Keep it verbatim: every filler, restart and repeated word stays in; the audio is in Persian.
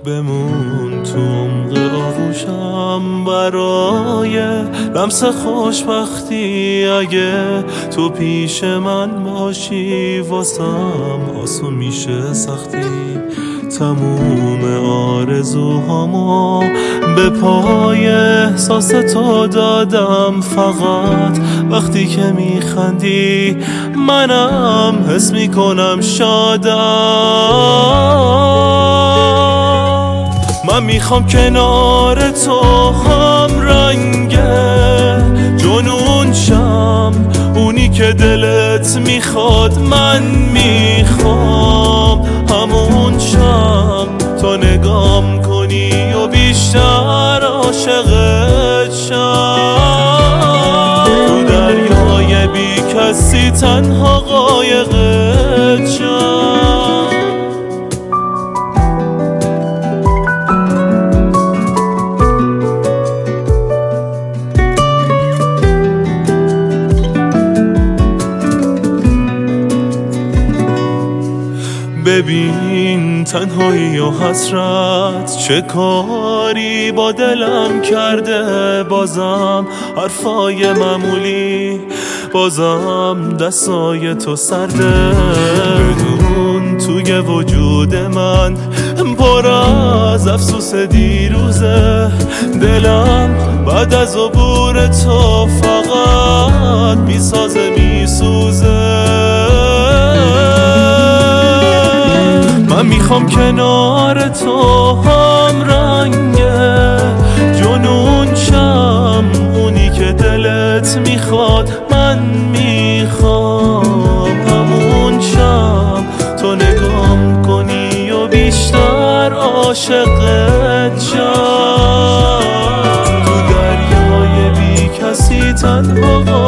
بمون تو عمق آغوشم برای لمس خوشبختی. اگه تو پیش من باشی واسم آسون میشه سختی. تموم آرزوهامو به پای احساس تو دادم. فقط وقتی که میخندی منم حس میکنم شادم. من میخوام کنار تو هم رنگ جنون شم، اونی که دلت میخواد من میخوام همون شم. تو نگام کنی و بیشتر عاشقت شم. تو دریای بی کسی تنها قایقت شم. ببین تنهایی و حسرت چه کاری با دلم کرده. بازم حرفای معمولی، بازم دستای تو سرده. بدون توی وجود من پر از افسوس دیروزه. دلم بعد از عبور تو فقط میسازه میسوزه. من میخوام کنار تو هم رنگ جنون شم، اونی که دلت میخواد من میخوام همون شم. تو نگام کنی و بیشتر عاشقت شم. تو دریای بی کسی تنها